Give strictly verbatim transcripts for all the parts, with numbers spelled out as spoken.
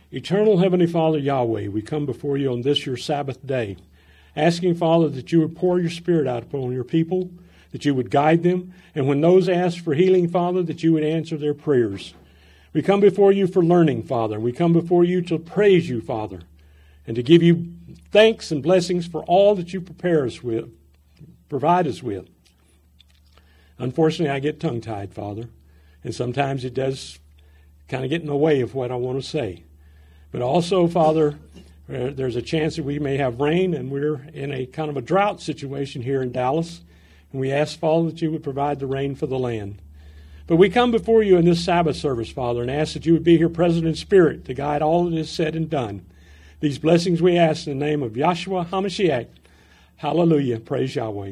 Eternal Heavenly Father, Yahweh, we come before you on this your Sabbath day, asking, Father, that you would pour your Spirit out upon your people, that you would guide them, and when those ask for healing, Father, that you would answer their prayers. We come before you for learning, Father. We come before you to praise you, Father, and to give you thanks and blessings for all that you prepare us with, provide us with. Unfortunately, I get tongue-tied, Father, and sometimes it does kind of get in the way of what I want to say. But also, Father, uh, there's a chance that we may have rain, and we're in a kind of a drought situation here in Dallas, and we ask, Father, that you would provide the rain for the land. But we come before you in this Sabbath service, Father, and ask that you would be here present in spirit to guide all that is said and done. These blessings we ask in the name of Yahshua HaMashiach. Hallelujah. Praise Yahweh.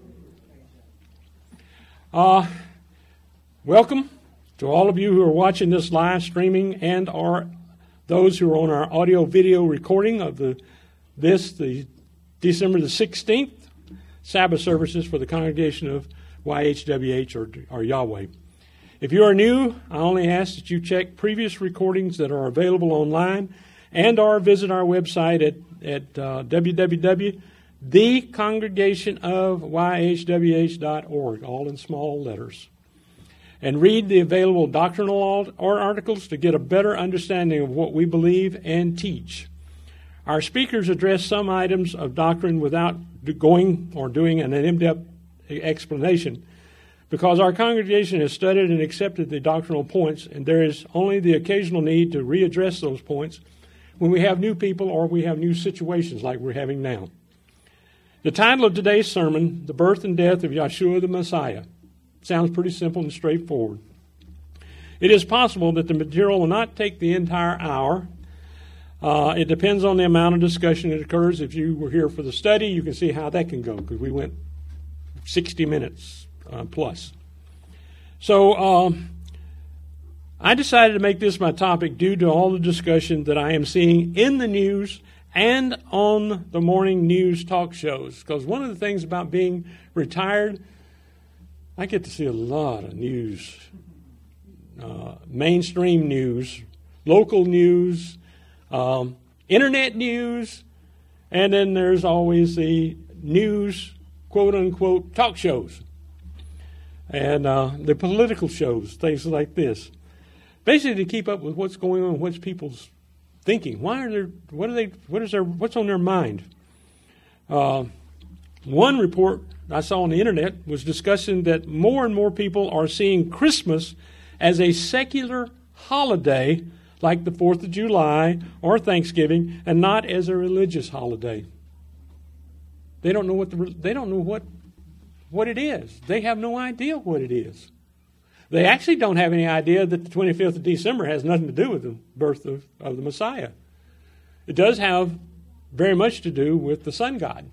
Uh, welcome to all of you who are watching this live streaming and are those who are on our audio-video recording of the this, the December the sixteenth Sabbath services for the congregation of Y H W H or, or Yahweh. If you are new, I only ask that you check previous recordings that are available online and or visit our website at, at uh, w w w dot the congregation of y h w h dot org, all in small letters. And read the available doctrinal articles to get a better understanding of what we believe and teach. Our speakers address some items of doctrine without going or doing an in-depth explanation, because our congregation has studied and accepted the doctrinal points, and there is only the occasional need to readdress those points when we have new people or we have new situations like we're having now. The title of today's sermon, The Birth and Death of Yahshua the Messiah, sounds pretty simple and straightforward. It is possible that the material will not take the entire hour. Uh, it depends on the amount of discussion that occurs. If you were here for the study, you can see how that can go, because we went sixty minutes uh, plus. So um, I decided to make this my topic due to all the discussion that I am seeing in the news and on the morning news talk shows. Because one of the things about being retired, I get to see a lot of news, uh, mainstream news, local news, um, internet news, and then there's always the news, quote-unquote, talk shows, and uh, the political shows, things like this. Basically to keep up with what's going on, what's people's thinking. Why are there, what are they, what is their, what's on their mind? Uh, one report I saw on the internet was discussing that more and more people are seeing Christmas as a secular holiday like the fourth of July or Thanksgiving, and not as a religious holiday. They don't know what the, they don't know what what it is. They have no idea what it is. They actually don't have any idea that the twenty-fifth of December has nothing to do with the birth of, of the Messiah. It does have very much to do with the sun god.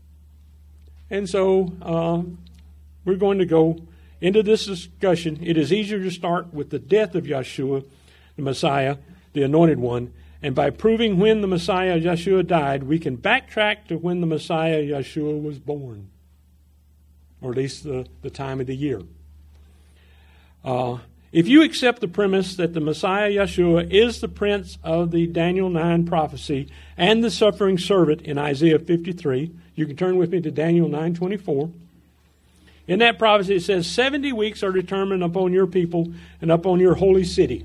And so uh, we're going to go into this discussion. It is easier to start with the death of Yahshua, the Messiah, the Anointed One, and by proving when the Messiah Yahshua died, we can backtrack to when the Messiah Yahshua was born, or at least the, the time of the year. Uh, if you accept the premise that the Messiah Yahshua is the prince of the Daniel nine prophecy and the suffering servant in Isaiah fifty-three, you can turn with me to Daniel nine twenty-four. In that prophecy it says, seventy weeks are determined upon your people and upon your holy city,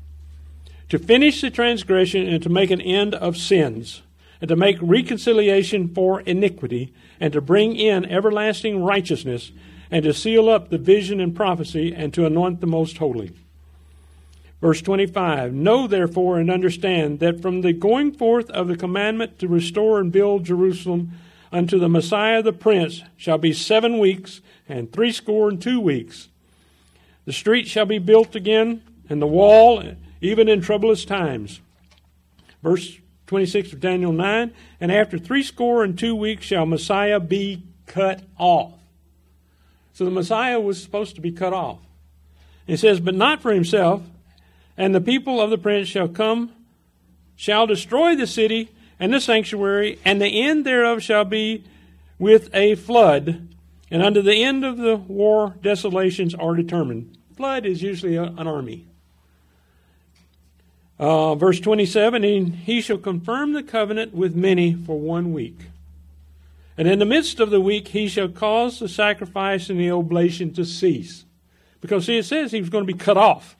to finish the transgression and to make an end of sins, and to make reconciliation for iniquity, and to bring in everlasting righteousness, and to seal up the vision and prophecy, and to anoint the most holy. Verse twenty-five, know therefore and understand that from the going forth of the commandment to restore and build Jerusalem unto the Messiah the Prince shall be seven weeks and threescore and two weeks. The street shall be built again, and the wall, even in troublous times. Verse twenty-six of Daniel nine, and after threescore and two weeks shall Messiah be cut off. So the Messiah was supposed to be cut off. It says, but not for himself, and the people of the prince shall come, shall destroy the city and the sanctuary, and the end thereof shall be with a flood, and unto the end of the war desolations are determined. Flood is usually a, an army. Uh, verse twenty-seven, and he shall confirm the covenant with many for one week. And in the midst of the week, he shall cause the sacrifice and the oblation to cease. Because, see, it says he was going to be cut off.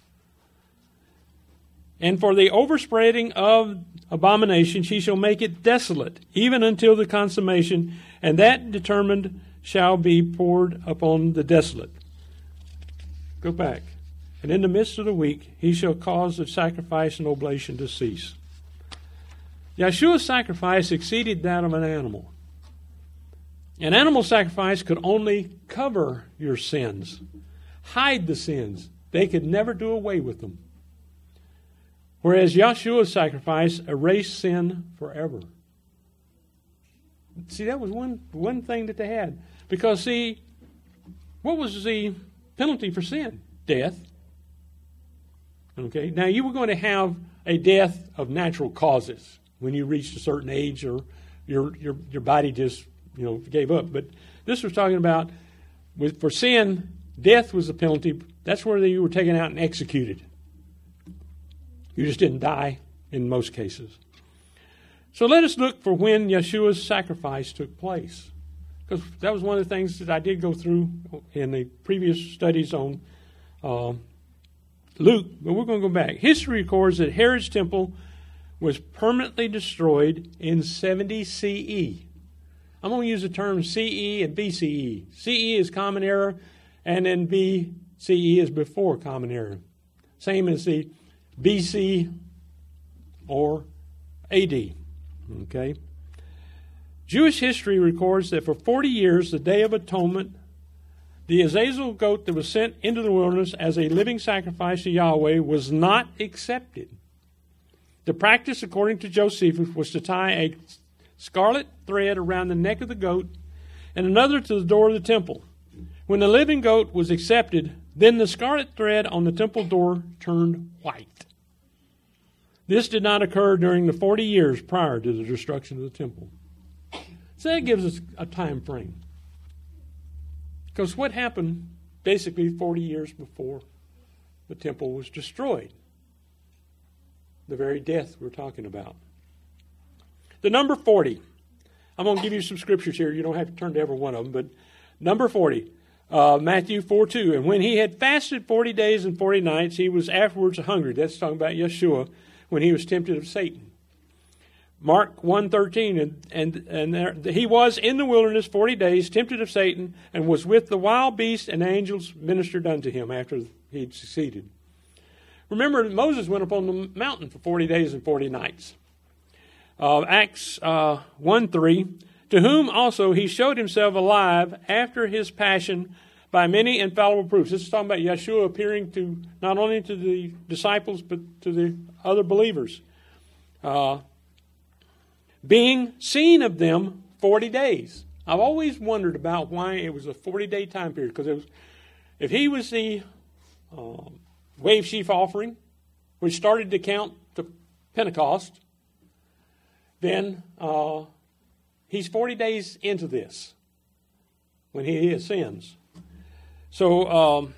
And for the overspreading of abominations, he shall make it desolate, even until the consummation, and that determined shall be poured upon the desolate. Go back. And in the midst of the week, he shall cause the sacrifice and oblation to cease. Yeshua's sacrifice exceeded that of an animal. An animal sacrifice could only cover your sins, hide the sins. They could never do away with them. Whereas Yeshua's sacrifice erased sin forever. See, that was one, one thing that they had. Because, see, what was the penalty for sin? Death. Okay, now you were going to have a death of natural causes when you reached a certain age or your your your body just, you know, gave up. But this was talking about, with for sin, death was the penalty. That's where you were taken out and executed. You just didn't die in most cases. So let us look for when Yeshua's sacrifice took place. Because that was one of the things that I did go through in the previous studies on uh, Luke. But we're going to go back. History records that Herod's temple was permanently destroyed in seventy C E. I'm going to use the term C E and B C E. C E is Common Era, and then B C E is before Common Era. Same as the B C or A D. Okay. Jewish history records that for forty years, the Day of Atonement, the Azazel goat that was sent into the wilderness as a living sacrifice to Yahweh was not accepted. The practice, according to Josephus, was to tie a scarlet thread around the neck of the goat and another to the door of the temple. When the living goat was accepted, then the scarlet thread on the temple door turned white. This did not occur during the forty years prior to the destruction of the temple. So that gives us a time frame. Because what happened basically forty years before the temple was destroyed? The very death we're talking about. The number forty. I'm going to give you some scriptures here. You don't have to turn to every one of them. But number forty, uh, Matthew four two. And when he had fasted forty days and forty nights, he was afterwards hungry. That's talking about Yeshua when he was tempted of Satan. Mark one thirteen, and, and, and there, he was in the wilderness forty days, tempted of Satan, and was with the wild beasts, and angels ministered unto him after he'd succeeded. Remember, Moses went up on the mountain for forty days and forty nights. Uh, Acts uh, one three, to whom also he showed himself alive after his passion by many infallible proofs. This is talking about Yeshua appearing to not only to the disciples, but to the other believers. Uh, being seen of them forty days. I've always wondered about why it was a forty-day time period. Because it was, if he was the uh, wave sheaf offering, which started to count to Pentecost, then uh, he's forty days into this when he ascends. So, um,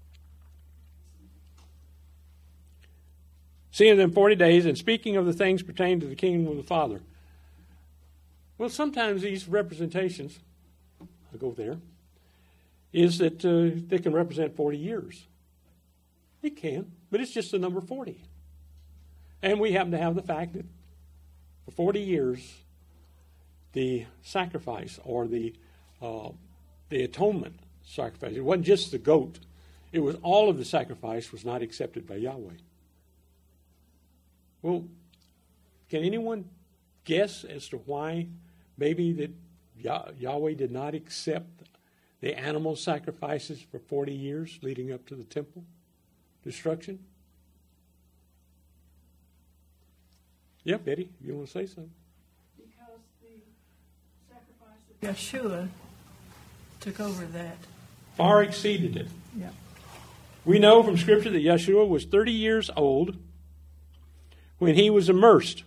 seeing them forty days and speaking of the things pertaining to the kingdom of the Father. Well, sometimes these representations, I'll go there, is that uh, they can represent forty years. It can, but it's just the number forty. And we happen to have the fact that for forty years, the sacrifice or the uh, the atonement sacrifice, it wasn't just the goat, it was all of the sacrifice was not accepted by Yahweh. Well, can anyone guess as to why maybe that Yah- Yahweh did not accept the animal sacrifices for forty years leading up to the temple destruction? Yeah, Betty, you want to say something? Because the sacrifice of Yeshua took over that. Far exceeded it. Yeah. We know from Scripture that Yeshua was thirty years old when he was immersed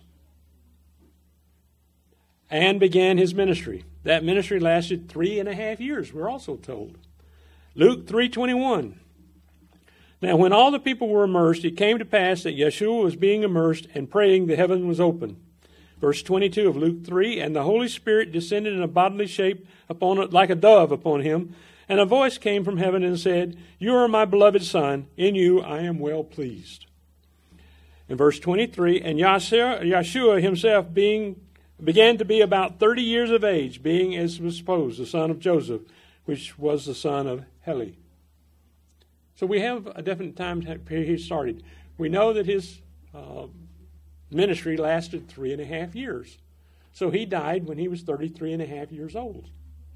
and began his ministry. That ministry lasted three and a half years, we're also told. Luke three twenty-one. Now, when all the people were immersed, it came to pass that Yeshua was being immersed and praying, the heaven was open. Verse twenty-two of Luke three, and the Holy Spirit descended in a bodily shape upon it, like a dove upon him, and a voice came from heaven and said, You are my beloved Son, in you I am well pleased. In verse twenty-three, and Yeshua himself being began to be about thirty years of age, being, as was supposed, the son of Joseph, which was the son of Heli. So we have a definite time period he started. We know that his uh, ministry lasted three and a half years. So he died when he was thirty-three and a half years old.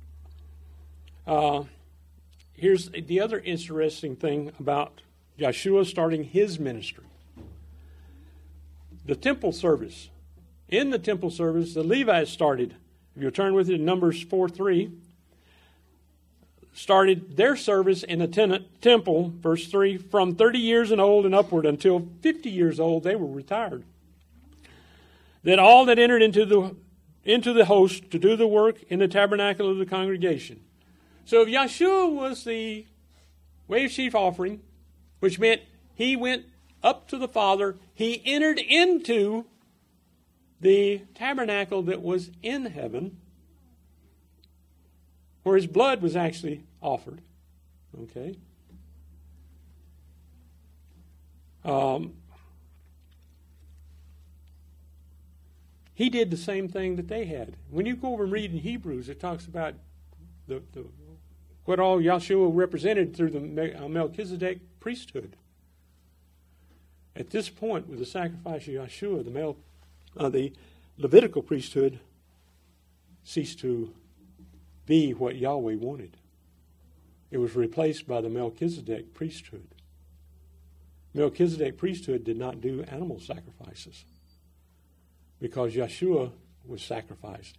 Uh, here's the other interesting thing about Yeshua starting his ministry. The temple service. In the temple service, the Levites started. If you'll turn with it in Numbers four three, started their service in the ten- temple, verse three, from thirty years and old and upward until fifty years old, they were retired. That all that entered into the into the host to do the work in the tabernacle of the congregation. So if Yeshua was the wave sheaf offering, which meant he went up to the Father, he entered into the tabernacle that was in heaven, where his blood was actually offered. Okay? Um, he did the same thing that they had. When you go over and read in Hebrews, it talks about the, the what all Yeshua represented through the Melchizedek priesthood. At this point, with the sacrifice of Yeshua, the, Mel, uh, the Levitical priesthood ceased to be what Yahweh wanted. It was replaced by the Melchizedek priesthood. Melchizedek priesthood did not do animal sacrifices because Yeshua was sacrificed.